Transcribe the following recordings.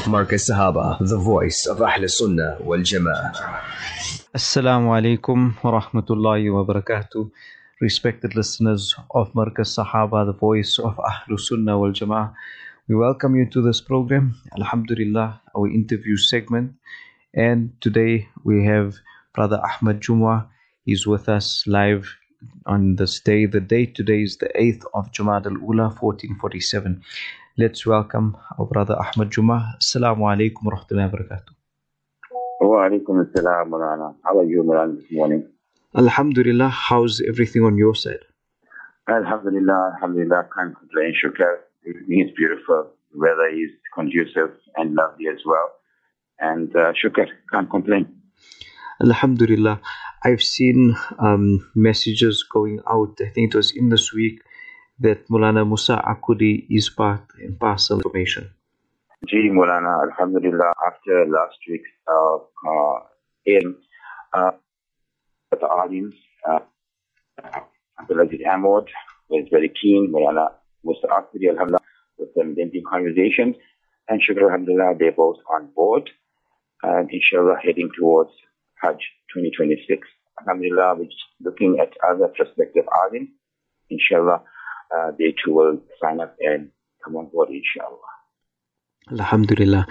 Markaz Sahaba, the voice of Ahl Sunnah wal Jama'ah. Assalamu alaikum wa rahmatullahi wa barakatuh. Respected listeners of Markaz Sahaba, the voice of Ahl Sunnah wal Jama'ah. We welcome you to this program, Alhamdulillah, our interview segment. And today we have Brother Ahmad Jumwa. He's with us live on this day. The date today is the 8th of Jumad al-Ula, 1447. Let's welcome our Brother Ahmad Jumwa. Assalamu alaikum wa rahmatullahi wa barakatuh. Wa alaikum assalam, Mulana. How are you, Mulana, this morning? Alhamdulillah, how's everything on your side? Alhamdulillah, can't complain, shukr. Everything is beautiful. The weather is conducive and lovely as well. And shukr, can't complain. Alhamdulillah. I've seen messages going out, I think it was in this week, that Mulana Musa Akudi is part and parcel information. Gee, Mulana, Alhamdulillah, after last week's airing, the audience, Abdulaziz Ahmad was very keen. Mulana Musa Akudi, Alhamdulillah, with them lengthy conversations. And shukr, Alhamdulillah, they're both on board. And inshallah, heading towards Hajj 2026. Alhamdulillah, we're just looking at other prospective audience. Inshallah, they too will sign up and come on board, inshallah. Alhamdulillah.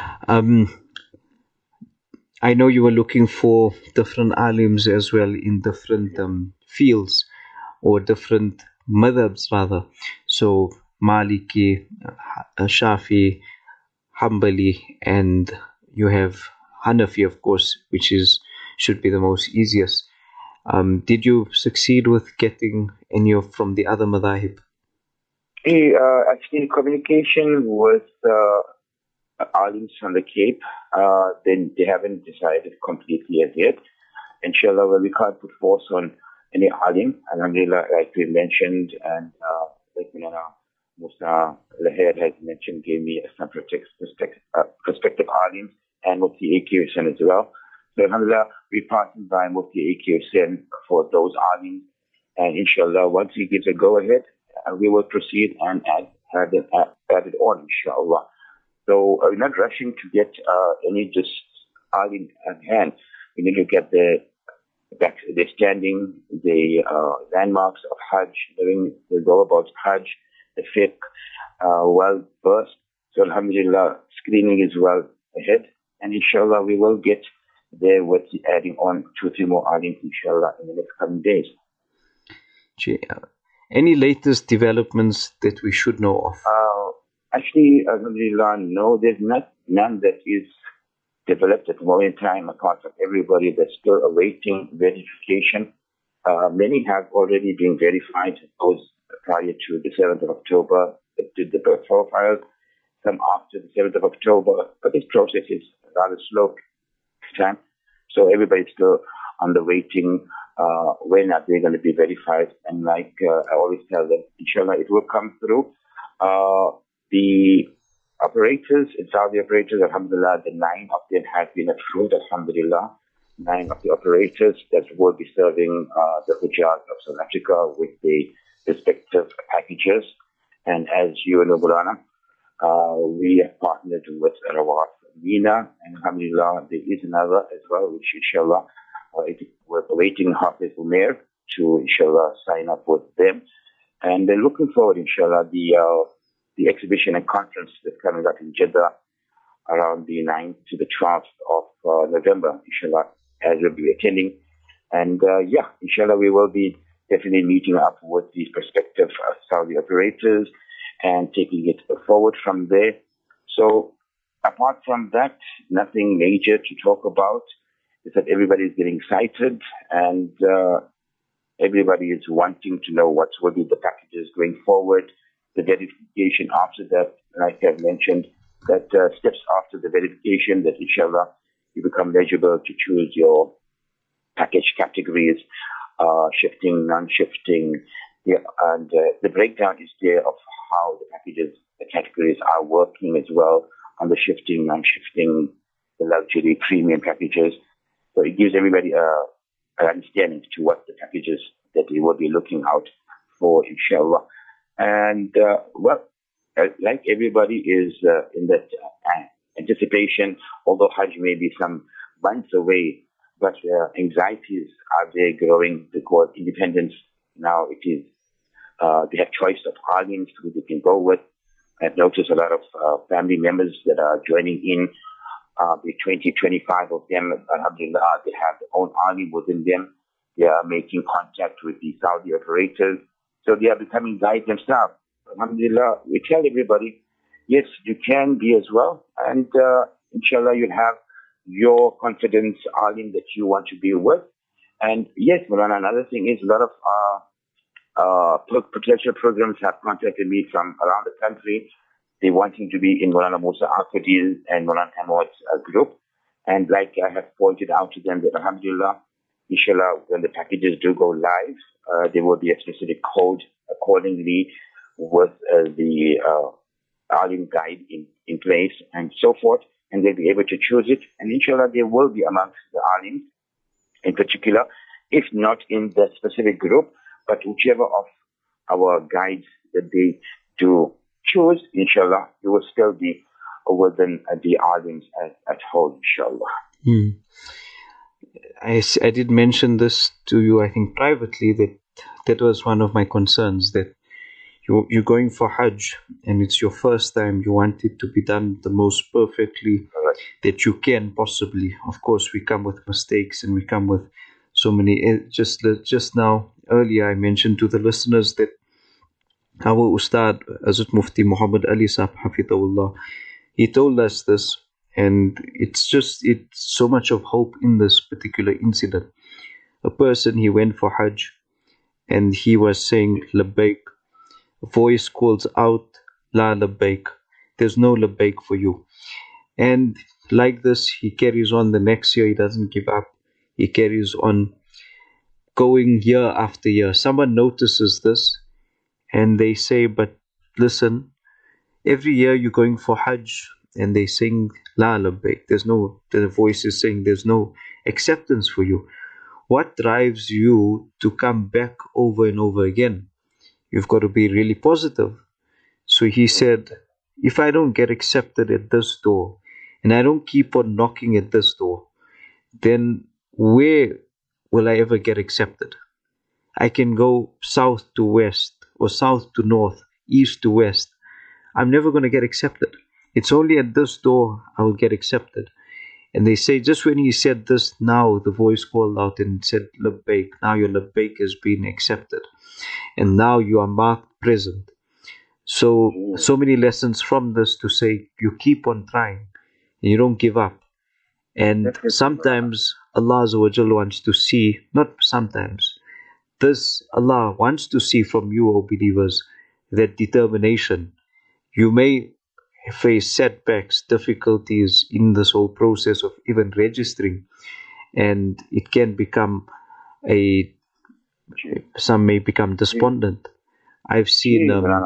I know you were looking for different alims as well in different fields or different madhabs rather. So Maliki, Shafi, Hanbali, and you have Hanafi, of course, which should be the most easiest. Did you succeed with getting any from the other madhahib? Actually, communication with alims from the Cape, then they haven't decided completely as yet. Inshallah, well, we can't put force on any alim. Alhamdulillah, like we mentioned, and like Mulana Musa Laher has mentioned, gave me some prospective alims and Mufti A.K. Hussain as well. So alhamdulillah, we passing by Mufti A.K. Hussain for those alims. And inshallah, once he gives a go-ahead, we will proceed and add it on, inshallah. So we're not rushing to get any just alim at hand. We need to get the standing, the landmarks of Hajj, knowing the go about Hajj, the fiqh, well versed. So alhamdulillah, screening is well ahead. And inshallah, we will get there with adding on 2-3 more alims, inshallah, in the next coming days. Any latest developments that we should know of? Actually, alhamdulillah, no, there's none that is developed at the moment in time, apart from everybody that's still awaiting verification. Many have already been verified, those prior to the 7th of October that did the birth profiles, some after the 7th of October, but this process is rather slow time. So everybody's still on the waiting, when are they going to be verified? And like I always tell them, inshallah, it will come through. The operators, Saudi operators, alhamdulillah, the 9 of them have been approved, alhamdulillah. 9 of the operators that will be serving the Hujjaj of South Africa with the respective packages. And as you know, Mulana, we have partnered with Rawaf Mina, and alhamdulillah, there is another as well, which inshallah, we're awaiting Hafiz Umair to inshallah sign up with them. And they're looking forward, inshallah, the exhibition and conference that's coming up in Jeddah around the 9th to the 12th of November, inshallah, as we'll be attending. And inshallah, we will be definitely meeting up with these prospective Saudi operators and taking it forward from there. So apart from that, nothing major to talk about. Is that everybody is getting excited and everybody is wanting to know what will be the packages going forward. The verification after that, like I've mentioned, that steps after the verification, that inshallah you become eligible to choose your package categories, shifting, non-shifting, and the breakdown is there of how the packages, the categories are working as well on the shifting, non-shifting, the luxury, premium packages. So it gives everybody an understanding to what the packages that they will be looking out for, inshallah. And, like everybody is in that anticipation, although Hajj may be some months away, but anxieties are there growing because independence now it is, they have choice of aliens who they can go with. I've noticed a lot of family members that are joining in. The 20, 25 of them, alhamdulillah, they have their own army within them. They are making contact with the Saudi operators. So they are becoming guides themselves. Alhamdulillah, we tell everybody, yes, you can be as well. And inshallah, you'll have your confidence alim that you want to be with. And yes, Mulana, another thing is a lot of potential programs have contacted me from around the country. They wanting to be in Mulana Musa Al-Fadil and Mulana Hamod's group. And like I have pointed out to them that alhamdulillah, inshallah, when the packages do go live, there will be a specific code accordingly with the alim guide in place and so forth. And they'll be able to choose it. And inshallah, they will be amongst the alims in particular, if not in the specific group, but whichever of our guides that they do choose, inshallah, you will still be within the alims at whole, inshallah. I did mention this to you, I think, privately, that was one of my concerns, that you're going for Hajj and it's your first time. You want it to be done the most perfectly that you can possibly. Of course, we come with mistakes and we come with so many. Just now, earlier, I mentioned to the listeners that our Ustad, Hazrat Mufti Muhammad Ali Sahib Hafidhullah, he told us this, and it's so much of hope in this particular incident. A person, he went for Hajj and he was saying Labbaik. A voice calls out, La Labbaik. There's no Labbaik for you. And like this, he carries on the next year. He doesn't give up. He carries on going year after year. Someone notices this and they say, but listen, every year you're going for Hajj and they sing La Labbaik. The voice is saying there's no acceptance for you. What drives you to come back over and over again? You've got to be really positive. So he said, if I don't get accepted at this door and I don't keep on knocking at this door, then where will I ever get accepted? I can go south to west or south to north, east to west. I'm never going to get accepted. It's only at this door I will get accepted. And they say, just when he said this, now the voice called out and said, Labbaik. Now your Labbaik has been accepted. And now you are marked present. So many lessons from this to say, you keep on trying and you don't give up. And sometimes Allah Azza wa Jalla wants to see, not sometimes, Allah wants to see from you, O believers, that determination. You may face setbacks, difficulties in this whole process of even registering, and it can become some may become despondent. I've seen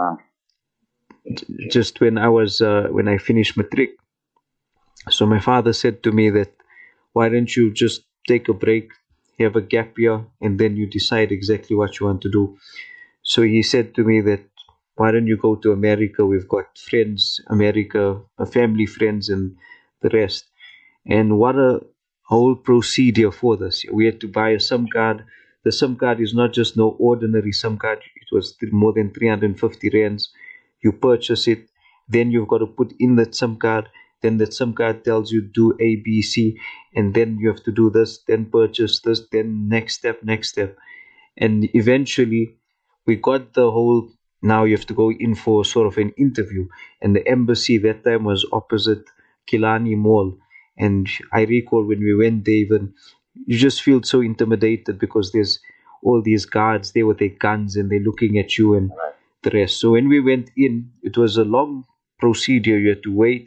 just when I finished matric, so my father said to me that, why don't you just take a break, have a gap year, and then you decide exactly what you want to do. So he said to me that, why don't you go to America? We've got friends, America, family friends and the rest. And what a whole procedure for this. We had to buy a SIM card. The SIM card is not just no ordinary SIM card. It was more than 350 rands. You purchase it. Then you've got to put in that SIM card. Then that SIM card tells you do A, B, C. And then you have to do this, then purchase this, then next step. And eventually we got the whole. Now you have to go in for sort of an interview. And the embassy that time was opposite Kilani Mall. And I recall when we went there, even you just feel so intimidated because there's all these guards there with their guns and they're looking at you and the rest. So when we went in, it was a long procedure. You had to wait.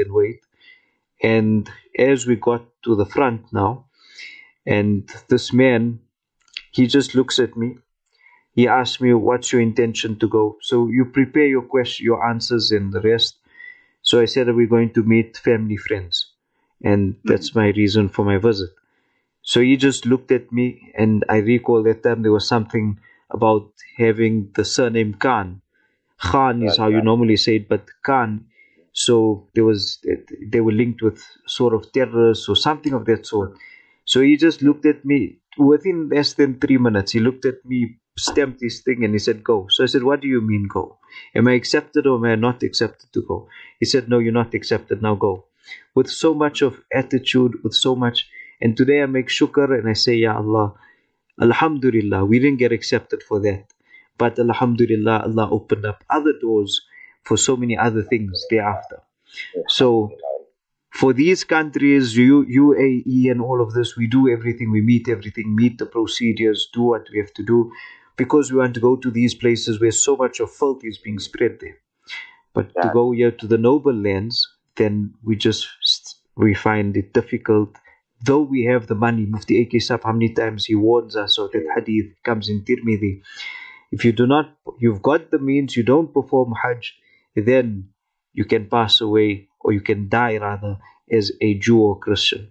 And as we got to the front now, and this man, he just looks at me. He asked me, what's your intention to go? So you prepare your question, your answers and the rest. So I said, are we going to meet family friends? And that's my reason for my visit. So he just looked at me, and I recall that time there was something about having the surname Khan. Khan is how you normally say it, but Khan, So they were linked with sort of terrorists or something of that sort. So he just looked at me within less than 3 minutes. He looked at me, stamped his thing, and he said, "Go." So I said, "What do you mean go? Am I accepted or am I not accepted to go?" He said, "No, you're not accepted. Now go." With so much of attitude, with so much. And today I make shukr and I say, Ya Allah, Alhamdulillah, we didn't get accepted for that. But Alhamdulillah, Allah opened up other doors for so many other things thereafter. So for these countries, UAE and all of this, we do everything, we meet everything, meet the procedures, do what we have to do, because we want to go to these places where so much of filth is being spread there. But to go here to the noble lands, then we find it difficult. Though we have the money, Mufti A.K. Sahib, how many times he warns us, or that hadith comes in Tirmidhi. If you've got the means, you don't perform Hajj, then you can pass away, or you can die rather, as a Jew or Christian.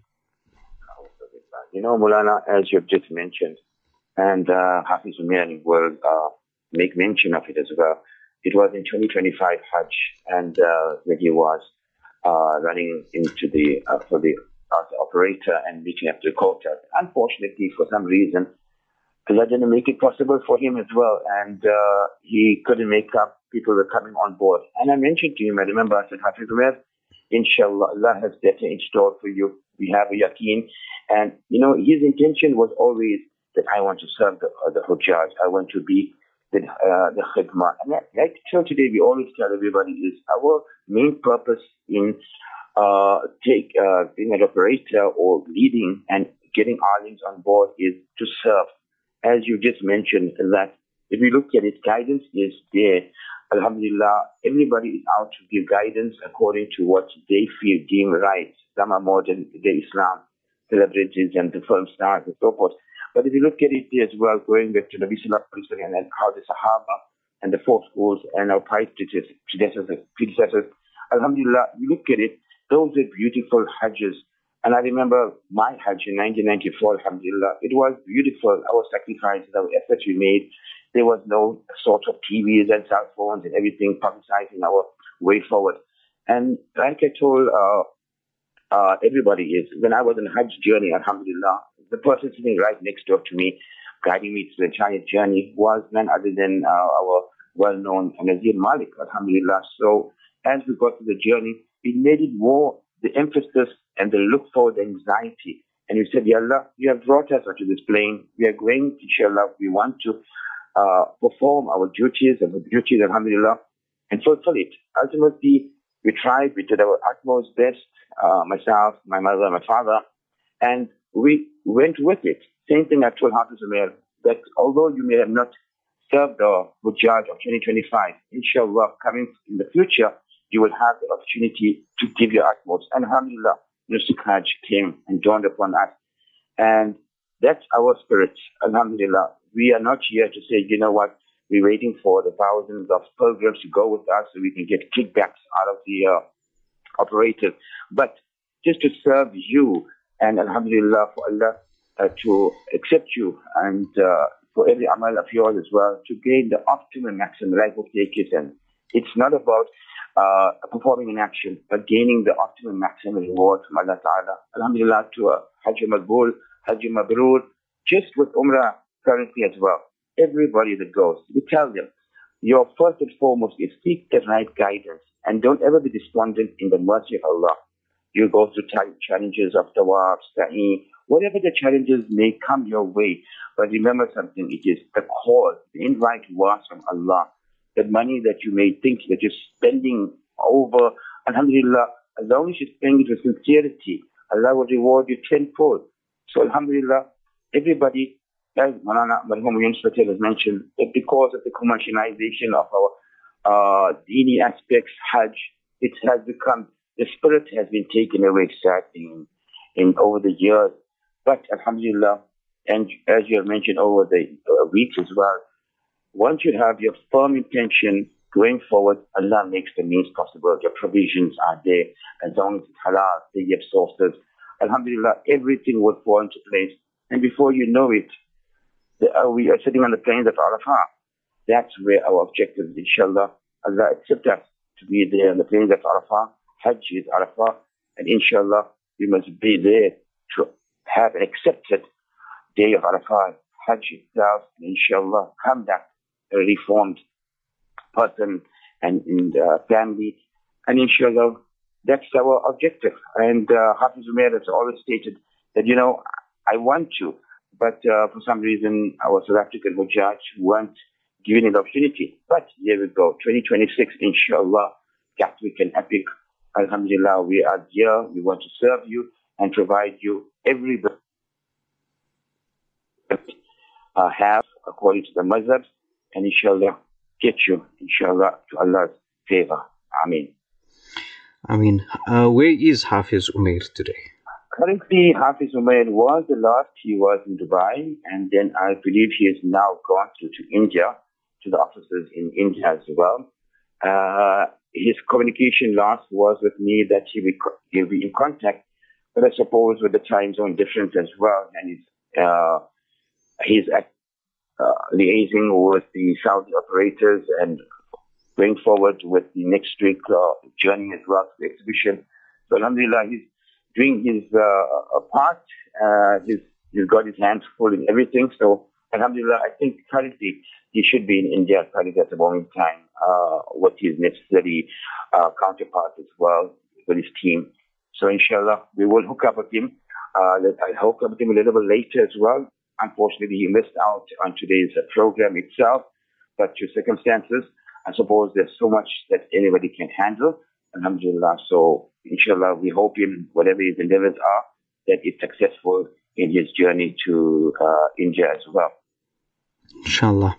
You know, Mulana, as you've just mentioned, and Hafiz Umir will make mention of it as well. It was in 2025 Hajj, and when he was running into for the operator and meeting up the quota. Unfortunately, for some reason, Allah didn't make it possible for him as well, and he couldn't make up. People were coming on board. And I mentioned to him, I remember, I said, Hafiz Umar, inshallah, Allah has better in store for you. We have a yaqeen. And, you know, his intention was always that I want to serve the Hujjaj. I want to be the khidmah. And like till today, we always tell everybody is our main purpose in being an operator or leading and getting alims on board is to serve. As you just mentioned, that if we look at it, guidance is there. Alhamdulillah, everybody is out to give guidance according to what they feel deemed right. Some are more than the Islam celebrities and the film stars and so forth. But if you look at it as well, going back to Nabi Sallallahu Alaihi Wasallam and how the Sahaba and the four schools and our predecessors, Alhamdulillah, you look at it, those are beautiful Hajjs. And I remember my Hajj in 1994, Alhamdulillah, it was beautiful. Our sacrifices, our efforts we made. There was no sort of TVs and cell phones and everything publicizing our way forward. And like I told everybody is, when I was on a Hajj journey, Alhamdulillah, the person sitting right next door to me, guiding me through the entire journey, was none other than our well-known Nazir Malik, Alhamdulillah. So as we got to the journey, it made it more the emphasis and the look forward, the anxiety. And we said, Ya Allah, you have brought us onto this plane. We are going, inshallah, we want to perform our duties, alhamdulillah, and fulfill it. Ultimately, we tried, we did our utmost best, myself, my mother, my father, and we went with it. Same thing I told Hafiz Umar, that although you may have not served the Hujjaj of 2025, inshallah, coming in the future, you will have the opportunity to give your utmost. And alhamdulillah, Nusuk Hajj came and dawned upon us. And that's our spirit, alhamdulillah. We are not here to say, you know what, we're waiting for the thousands of pilgrims to go with us so we can get kickbacks out of the operators. But just to serve you, and alhamdulillah for Allah to accept you, and for every amal of yours as well, to gain the optimum maximum life of and it's not about performing an action, but gaining the optimum maximum reward from Allah Ta'ala. Alhamdulillah to Hajj Maqbool, Hajj Mabrur, just with Umrah currently as well. Everybody that goes, we tell them, your first and foremost is seek the right guidance and don't ever be despondent in the mercy of Allah. You go through challenges of tawaf, sa'i, whatever the challenges may come your way. But remember something, it is the call, the invite was from Allah. The money that you may think that you're spending over, alhamdulillah, as long as you're spending it with sincerity, Allah will reward you tenfold. So alhamdulillah, everybody, as Malana Marhum Yunus Patel has mentioned, that because of the commercialization of our dini aspects, Hajj, it has become, the spirit has been taken away sadly in over the years. But alhamdulillah, and as you have mentioned over the weeks as well, once you have your firm intention going forward, Allah makes the means possible. Your provisions are there. As long as it's halal, the sources, alhamdulillah, everything will fall into place. And before you know it, we are sitting on the plains of Arafah. That's where our objective is, inshallah. Allah accept us. to be there on the plains of Arafah. Hajj is Arafah, and inshallah, we must be there to have an accepted day of Arafah, Hajj itself, and inshallah, come back a reformed person and family, and inshallah, that's our objective. And Hafiz Umair has always stated that, I want to, but for some reason, our South African Hujjaj weren't given an opportunity. But here we go, 2026, inshallah, Gatwick and Epic. Alhamdulillah, we are here. We want to serve you and provide you every have according to the mazhabs, and inshallah, get you, inshallah, to Allah's favor. Ameen. Where is Hafiz Umair today? Currently, Hafiz Umair he was in Dubai, and then I believe he has now gone to India, to the offices in India as well. His communication last was with me that he'll be in contact, but I suppose with the time zone difference as well, and he's liaising with the Saudi operators and going forward with the next week journey as well to the exhibition. So alhamdulillah, he's doing his part. He's got his hands full in everything. So alhamdulillah, I think currently he should be in India currently at the moment in time with his necessary counterpart as well, with his team. So inshallah, we will hook up with him. I'll hook up with him a little bit later as well. Unfortunately, he missed out on today's program itself, but due to circumstances, I suppose there's so much that anybody can handle. Alhamdulillah. So inshallah, we hope in whatever his endeavors are, that it's successful in his journey to India as well. Inshallah.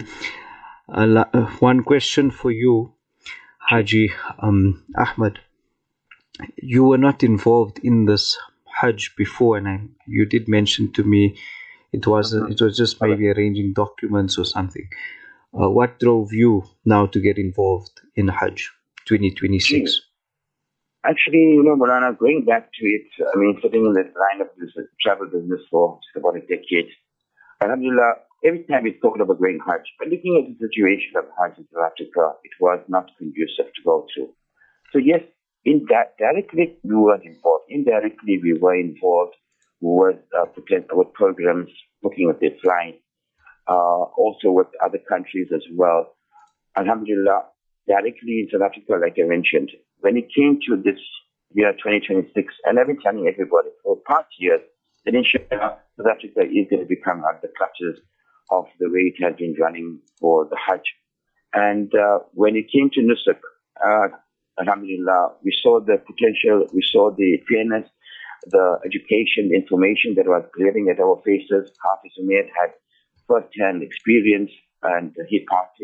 One question for you, Haji Ahmed. You were not involved in this Hajj before, and you did mention to me it was just maybe arranging documents or something. What drove you now to get involved in Hajj 2026? Actually, Maulana, going back to it, sitting in this line of business, travel business for just about a decade, alhamdulillah, every time we thought about going Hajj, but looking at the situation of Hajj in South Africa, it was not conducive to go through. So yes, directly we were involved. Indirectly we were involved with programs, looking at their flying, also with other countries as well. Alhamdulillah, directly in South Africa, like I mentioned, when it came to this year 2026, and I've been telling everybody for past years that inshallah South Africa is going to become like the clutches of the way it has been running for the Hajj. And when it came to Nusuk, alhamdulillah, we saw the potential, we saw the fairness, the education, the information that was glaring at our faces. Hafiz Umair had first-hand experience, and he passed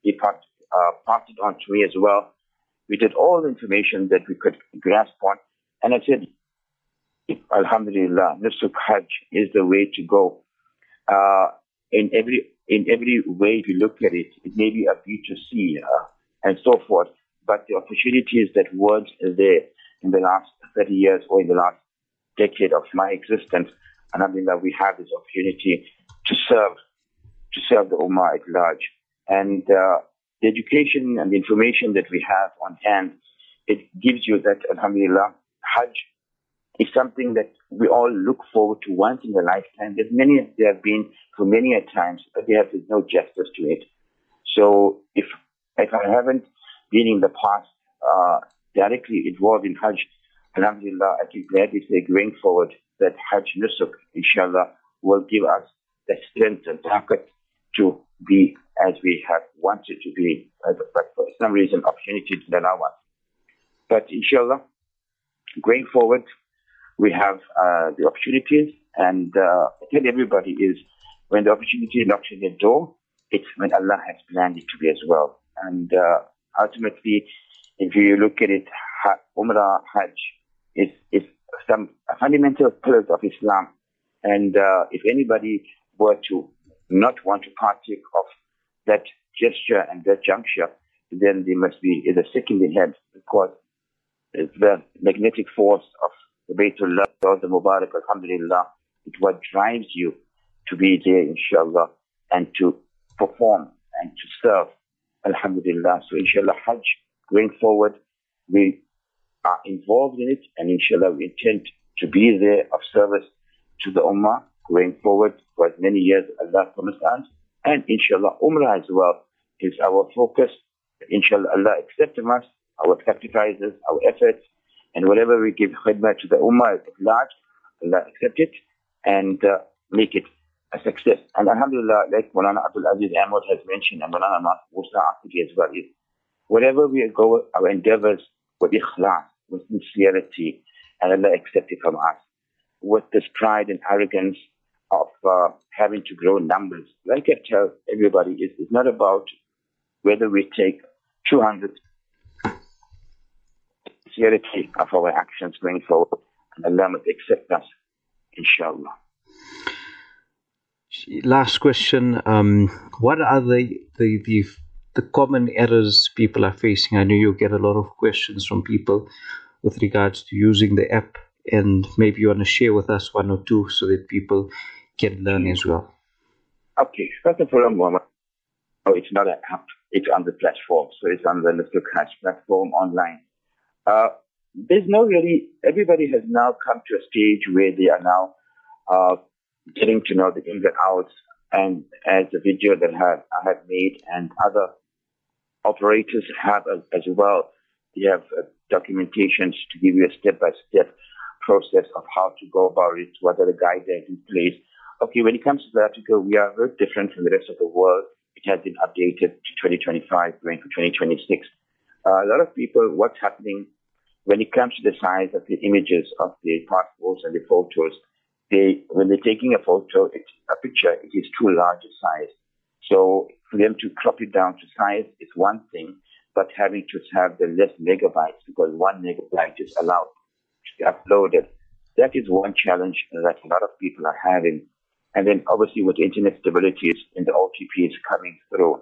it on to me as well. We did all the information that we could grasp on, and I said, alhamdulillah, Nusuk Hajj is the way to go. In every way we look at it, it may be a B2C and so forth, but the opportunities that weren't there in the last 30 years or in the last decade of my existence, alhamdulillah, we have this opportunity to serve the Ummah at large. And the education and the information that we have on hand, it gives you that, alhamdulillah, Hajj is something that we all look forward to once in a lifetime. There have been for many a times, but there's no justice to it. So if I haven't been in the past directly involved in Hajj, alhamdulillah, I can gladly say going forward that Hajj Nusuk, inshallah, will give us the strength and takat to be as we have wanted to be, but for some reason, opportunity didn't allow us. But inshallah, going forward, we have the opportunities, and I tell everybody is when the opportunity knocks on your door, it's when Allah has planned it to be as well. And ultimately, if you look at it, Umrah, Hajj is some fundamental pillars of Islam. And if anybody were to not want to partake of that gesture and that juncture, then they must be either sick in the head, because the magnetic force of the Baytullah or the Mubarak, alhamdulillah, it's what drives you to be there, inshallah, and to perform and to serve, alhamdulillah. So inshallah, Hajj going forward, we are involved in it, and inshallah we intend to be there of service to the Ummah going forward for as many years as Allah promised us. And inshallah, Umrah as well is our focus. Inshallah, Allah accept from us our sacrifices, our efforts, and whatever we give khidmah to the Ummah at large, Allah accept it and make it a success. And alhamdulillah, like Maulana Abdul Aziz Ahmad has mentioned, and Maulana Musa Aqidi as well, is wherever we go, our endeavors with ikhlas, with sincerity, and Allah accept it from us. With this pride and arrogance of having to grow numbers, like I tell everybody, it's not about whether we take 200 sincerity of our actions going forward, and Allah must accept us, inshallah. Last question. What are the common errors people are facing? I know you get a lot of questions from people with regards to using the app, and maybe you want to share with us one or two so that people can learn as well. Okay, first of all, Muhammad, it's not an app, it's on the platform. So it's on the Mr. Cash platform online. There's no really, everybody has now come to a stage where they are now getting to know the ins and outs, and as the video that I have made and other operators have as well, they have documentations to give you a step-by-step process of how to go about it, what are the guidelines in place. Okay, when it comes to South Africa, we are very different from the rest of the world. It has been updated to 2025, going for 2026. A lot of people, what's happening when it comes to the size of the images of the passports and the photos, when they're taking a picture, it is too large a size. So for them to crop it down to size is one thing, but having to have the less megabytes, because 1 megabyte is allowed to be uploaded. That is one challenge that a lot of people are having. And then obviously with internet stability and the OTP is coming through,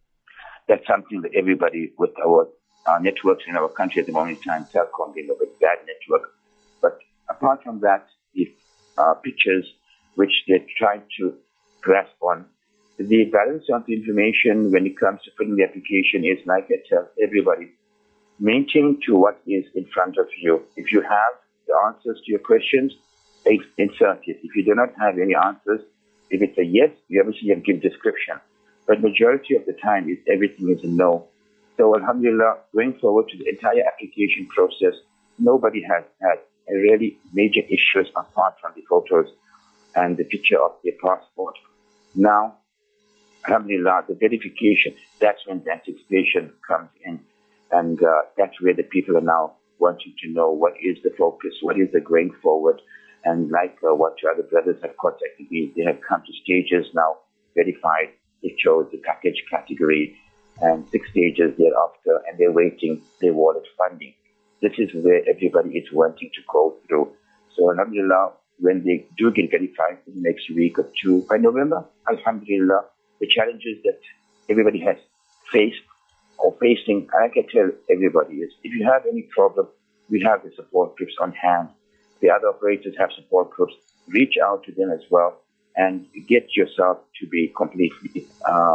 that's something that everybody with our networks in our country at the moment in time, Telkom being a bit bad network. But apart from that, the pictures which they try to grasp on, the balance of the information when it comes to putting the application is, like I tell everybody, maintain to what is in front of you. If you have the answers to your questions, insert it. If you do not have any answers, if it's a yes, you obviously have to give description. But majority of the time, everything is a no. So alhamdulillah, going forward to the entire application process, nobody has had a really major issues apart from the photos and the picture of their passport. Now, alhamdulillah, the verification, that's when the anticipation comes in. And that's where the people are now wanting to know what is the focus, what is the going forward. And like what your other brothers have contacted me, they have come to stages now, verified, they chose the package category, and 6 stages thereafter, and they're waiting their wallet funding. This is where everybody is wanting to go through. So alhamdulillah, when they do get verified in the next week or two, by November, alhamdulillah, the challenges that everybody has faced or facing, I can tell everybody is, if you have any problem, we have the support groups on hand. The other operators have support groups. Reach out to them as well and get yourself to be completely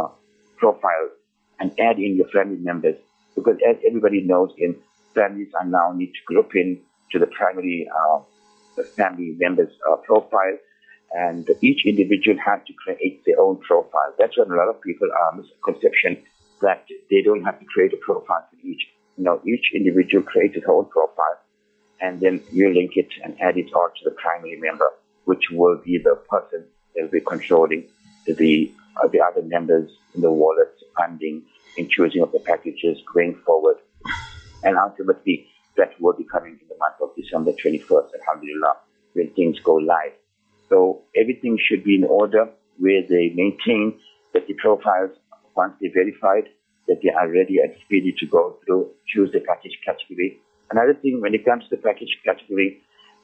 profiled and add in your family members. Because as everybody knows, families are now need to group in to the primary family members profile, and each individual has to create their own profile. That's when a lot of people are misconception that they don't have to create a profile for each. Each individual creates his own profile, and then you link it and add it on to the primary member, which will be the person that will be controlling the other members in the wallet, funding, in choosing of the packages going forward. And ultimately, that will be coming in the month of December 21st, alhamdulillah, when things go live. So everything should be in order where they maintain that the profiles, once they're verified, that they are ready and speedy to go through, choose the package category. Another thing, when it comes to the package category,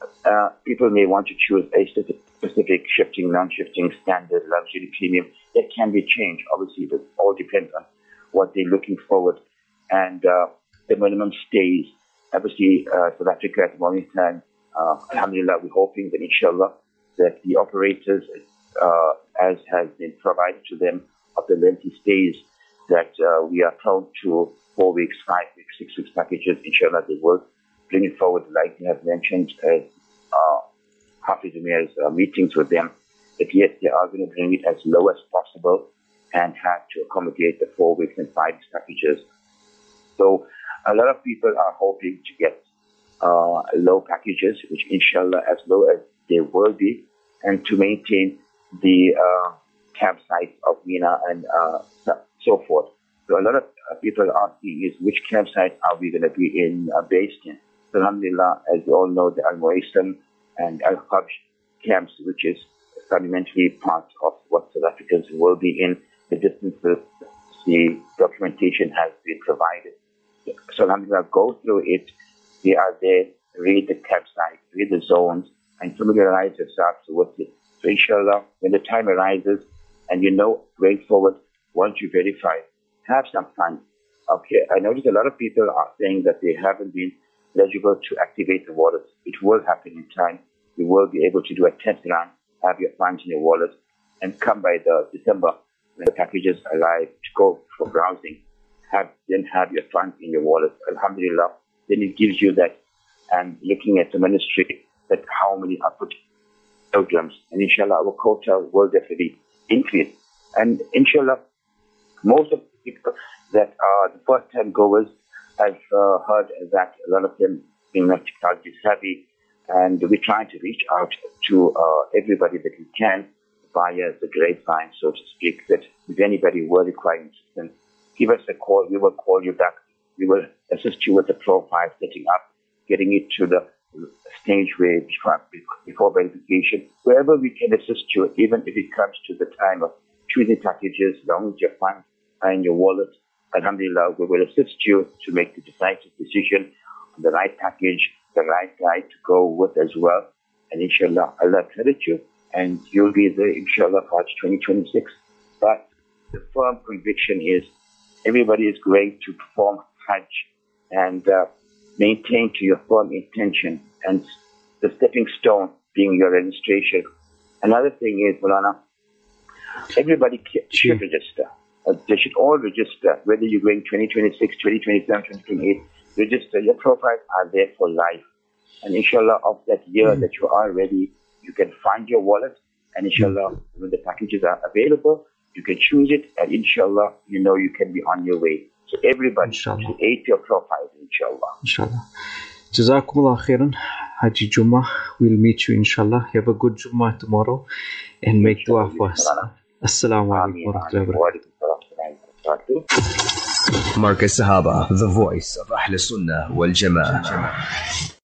people may want to choose a specific shifting, non-shifting, standard, luxury, premium. That can be changed. Obviously, it all depends on what they're looking forward. And the minimum stays. Obviously, South Africa at the moment in time, alhamdulillah, we're hoping that inshallah, that the operators, as has been provided to them of the lengthy stays, that we are proud to 4 weeks, 5 weeks, 6 weeks packages. Inshallah, they will bring it forward, like you have mentioned, Hafiz Umair's meetings with them, that yes, they are going to bring it as low as possible and have to accommodate the 4 weeks and 5 weeks packages. So a lot of people are hoping to get low packages, which inshallah as low as they will be, and to maintain the campsites of Mina and so forth. So a lot of people are asking is which campsite are we going to be based in? So alhamdulillah, as you all know, the Al-Muaysam and Al-Qabsh camps, which is fundamentally part of what South Africans will be in, the distances, the documentation has been provided. So alhamdulillah, go through it. They are there, read the campsite, read the zones, and familiarize yourselves with it. So inshallah, when the time arises, and you know, going forward, once you verify, have some fun. Okay, I notice a lot of people are saying that they haven't been eligible to activate the wallets. It will happen in time. You will be able to do a test run, have your funds in your wallet, and come by the December when the packages arrive to go for browsing. Then have your funds in your wallet. Alhamdulillah. Then it gives you that, and looking at the ministry, that how many are put programs, and inshallah our quota will definitely increase. And inshallah, most of the people that are the first time goers, I've heard that a lot of them being technology savvy, and we're trying to reach out to everybody that we can via the grapevine, so to speak, that if anybody were requiring assistance, give us a call. We will call you back. We will assist you with the profile setting up, getting it to the stage where before verification, wherever we can assist you, even if it comes to the time of choosing packages, as long as your funds are in your wallet. Alhamdulillah, we will assist you to make the decisive decision on the right package, the right guy to go with as well. And inshallah, Allah credit you, and you'll be there, inshallah, for 2026. But the firm conviction is everybody is going to perform Hajj and maintain to your firm intention, and the stepping stone being your registration. Another thing is, Mulana, everybody should register. They should all register, whether you're going 2026, 2027, 2028, register. Your profiles are there for life. And inshallah, of that year that you are ready, you can find your wallet, and inshallah, when the packages are available, you can choose it, and inshallah, you know you can be on your way. So everybody create your profile, inshallah. Inshallah. Jazakumullah khairan, Haji Jummah. We'll meet you, inshallah. Have a good Jummah tomorrow, and make dua for us. Assalamu alaikum wa rahmatullahi wa barakatuh. Marcus Sahaba, the voice of Ahl Sunnah wal Jama'ah.